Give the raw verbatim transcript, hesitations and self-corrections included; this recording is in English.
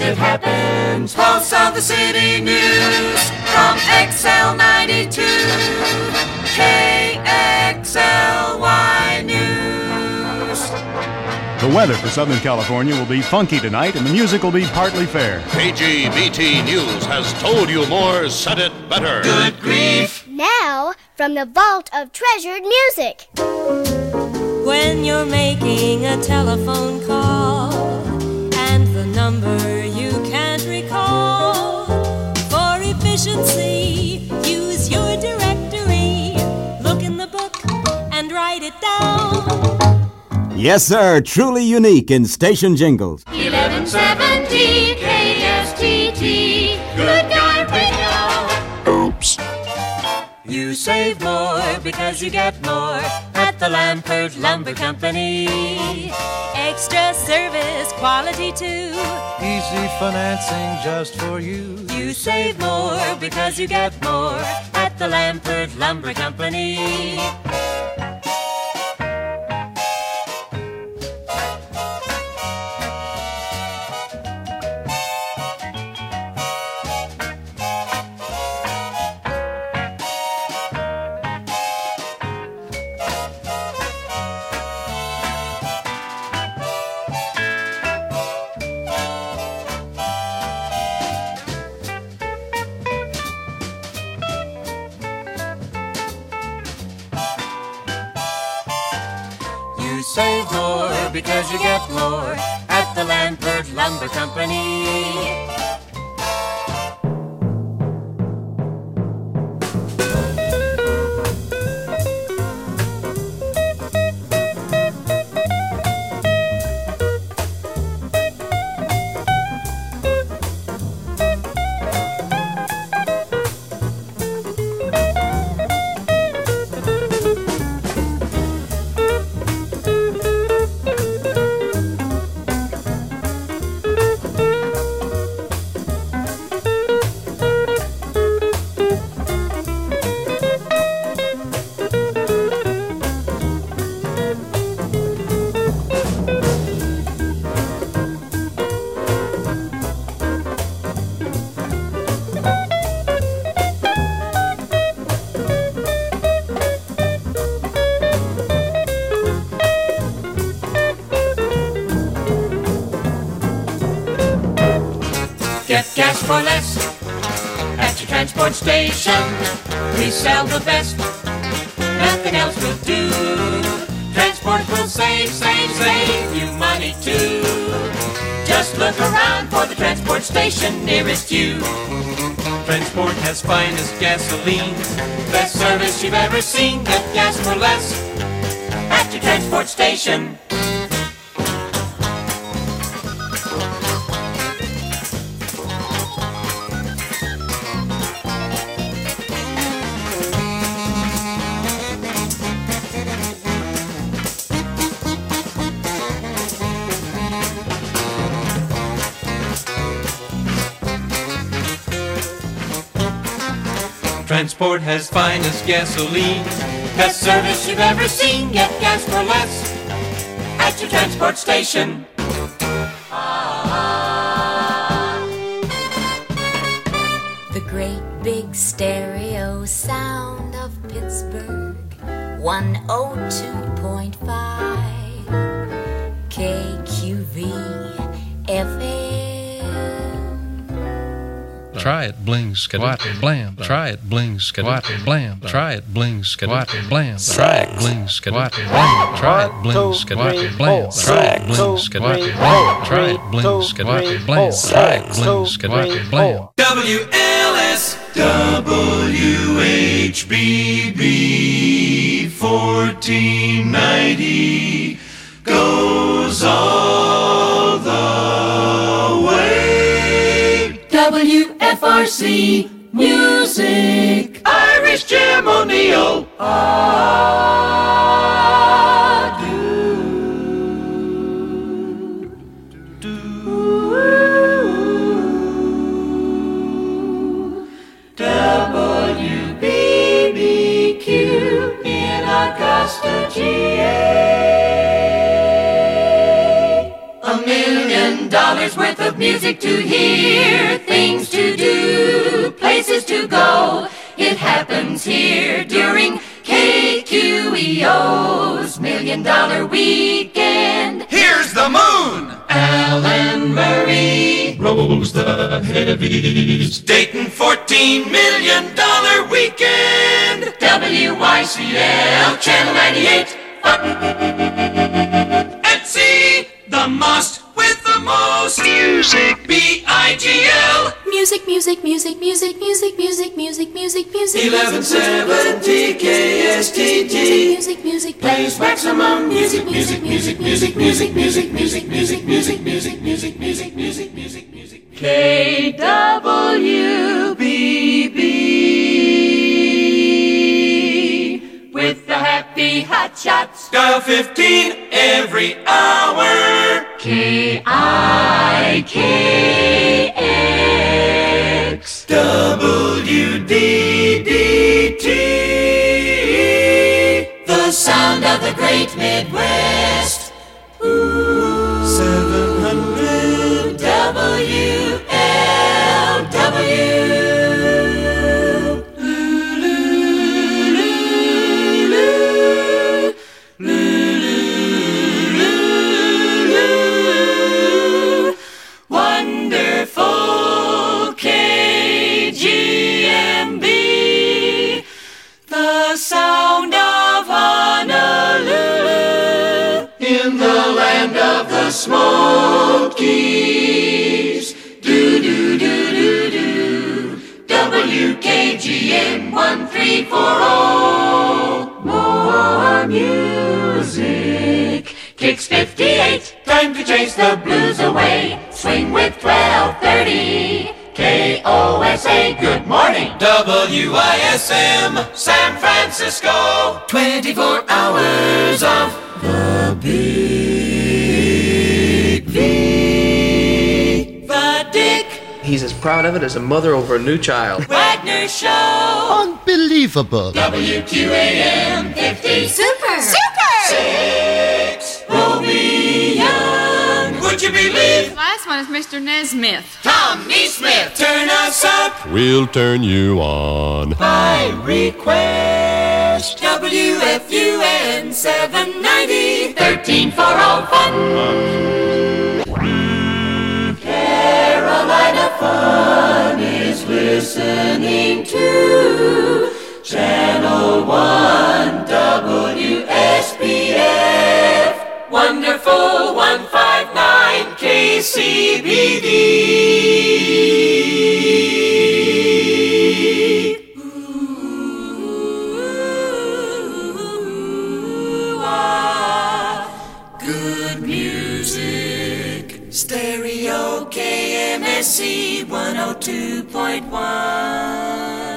it happens. Pulse of the City News from X L ninety-two, K X L Y News. The weather for Southern California will be funky tonight, and the music will be partly fair. K G B T News has told you more, said it better. Good grief. Now, from the vault of treasured music. When you're making a telephone call and the number you can't recall, for efficiency, use your directory. Look in the book and write it down. Yes, sir. Truly unique in station jingles. eleven seventy K S T T. Good guy radio. Oops. You save more because you get more at the Lampert Lumber Company. Extra service, quality too. Easy financing just for you. You save more because you get more at the Lampert Lumber Company. Save more because you get more at the Lampert Lumber Company. Get gas for less at your transport station. We sell the best, nothing else will do. Transport will save, save, save you money too. Just look around for the transport station nearest you. Transport has finest gasoline, best service you've ever seen. Get gas for less at your transport station. Transport has finest gasoline, best service you've ever seen. Get gas for less at your transport station. The great big stereo sound of Pittsburgh, one oh two point five K Q V F M. Try it, bling, squat, blam. Try it, bling, squat, blam. Try it, bling, squat, blam. Try it, bling, squat, blam. Try it, bling, squat, blam. Try it, bling, squat, blam. Try it, bling, squat, blam. Try it, bling, squat, blam. W L S W H B B fourteen ninety goes all the way. W F R C Music. Irish Jim O'Neill. Ah, do, do. W B B Q in Augusta, G A. A million dollars dollars worth of music to hear, things to do, places to go. It happens here during K Q E O's Million Dollar Weekend. Here's the moon! Alan Murray, Rose the Heavies, Dayton fourteen million dollar weekend. W Y C L Channel ninety-eight. At sea, the most with the most music. B I G L. Music, music, music, music, music, music, music, music, music. eleven seventy K S T T. Music, music, Plays maximum music, music, music, music, music, music, music, music, music, music, music, music, music, music, music. K W B B with the happy hot shots. Dial fifteen every hour. K I K X W D D T. The sound of the great Midwest. Seven hundred W L W. Wonderful K G M B, the sound of Honolulu, in the land of the Smokies. Do do do do do. W K G M one three four zero. More music. Kicks fifty-eight. Time to chase the blues away. Swing with twelve thirty. K O S A, good morning. W I S M, San Francisco. twenty-four hours of the Big V. The Dick He's as proud of it as a mother over a new child. Wagner Show. Unbelievable. W Q A M fifty. Super! Super! Six. Roby Young. Would you believe? The last one is Mister Nesmith. Tom Neesmith. Turn us up. We'll turn you on. By request. W F U N seven ninety. thirteen for all fun. Carolina Fun is listening to Channel one W S B F. Wonderful one fifty-nine K C B D. Ooh, ah, good music. Stereo K M S C one oh two point one.